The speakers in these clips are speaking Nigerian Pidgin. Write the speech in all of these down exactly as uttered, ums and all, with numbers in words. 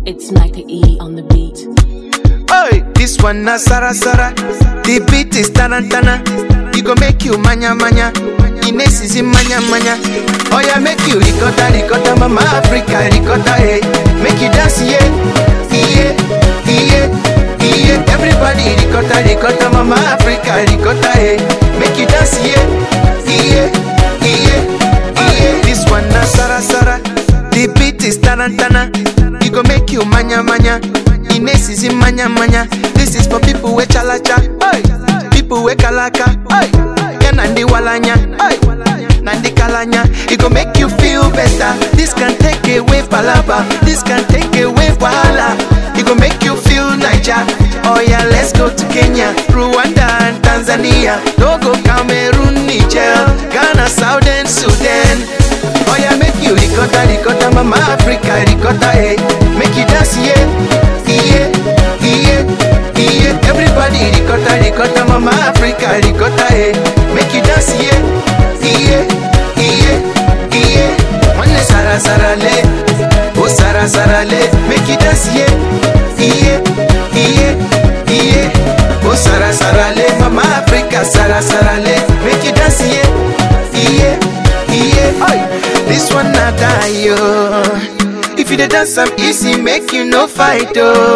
It's Micah E on the beat. Oi, this one na Sara Sara. The beat is tarantana. It go make you manya manya. Ines is in manya manya. Oh yeah, make you ricotta ricotta, mama Africa ricotta, hey. Make you dance, yeah, yeah, yeah, yeah. Everybody ricotta ricotta, mama Africa ricotta, hey. Make you dance, yeah, yeah, yeah, yeah. This one na Sara Sara. The beat is tarantana. It go make you manya manya. Ines is in manya manya. This is for people with chalacha, oi. People with kalaka, oi. Yeah, nandi walanya, oi. Nandi kalanya. It go make you feel better. This can take away palaba. This can take away wahala. It go make you feel Niger. Oh yeah, let's go to Kenya, Rwanda and Tanzania, Togo, Cameroon, Niger, Ghana, Southern Sudan. Oh yeah, make you ricotta ricotta, mama Africa ricotta, hey. Make you dance, yeah. Yeah, yeah, yeah. Everybody ricotta, ricotta, mama Africa ricotta, hey. Make you dance, yeah, yeah, yeah, yeah. One Sara Sara le, oh Sara Sara le. Make you dance, yeah, yeah, yeah, yeah. Oh Sara Sara le, mama Africa Sara Sara le. Make you dance, yeah, yeah, yeah. Oi, this one not die, yo. If you dey dance am easy, make you no fight,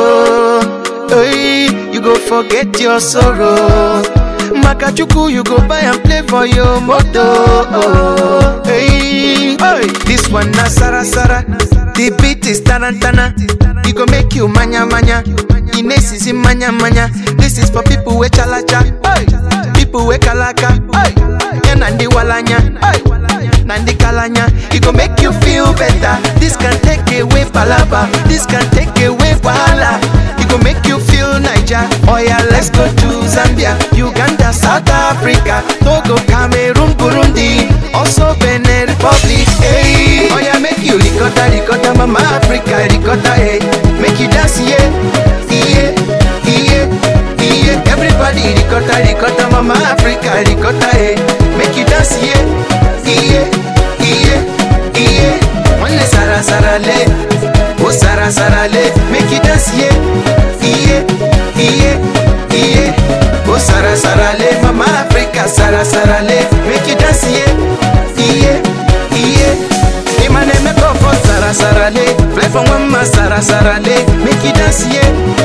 oh. Hey, you go forget your sorrow. Makachuku, you go buy and play for your moto. Oh, hey, hey, this one na Sara Sara. The beat is tarantana. It go make you manya manya. Ines is in manya manya. This is for people with chalacha, hey. People with kalaka, hey. Yeah, nandi walanya, hey. Nandi kalanya. It go make you feel better. This can take away palaba. This can take away wahala. It go make you feel Niger. Oh yeah, let's go to Zambia, Uganda, South Africa, Togo, Cameroon, Burundi, also Benin Republic. Hey, oh yeah, make you ricotta ricotta, mama Africa ricotta, hey. Make you dance, yeah, yeah, yeah, yeah. Everybody ricotta ricotta, mama Africa ricotta, hey. Make you dance, yeah, yeah, yeah, yeah. One Sara Sara le, oh Sara Sara le. Make you dance, yeah, yeah, yeah, yeah. Oh Sara Sara le, mama Africa Sara Sara le. Make you dance, yeah, yeah, yeah. Hey, my name is for Sara Sara le. Fly from mama Sara Sara le. Make you dance, yeah.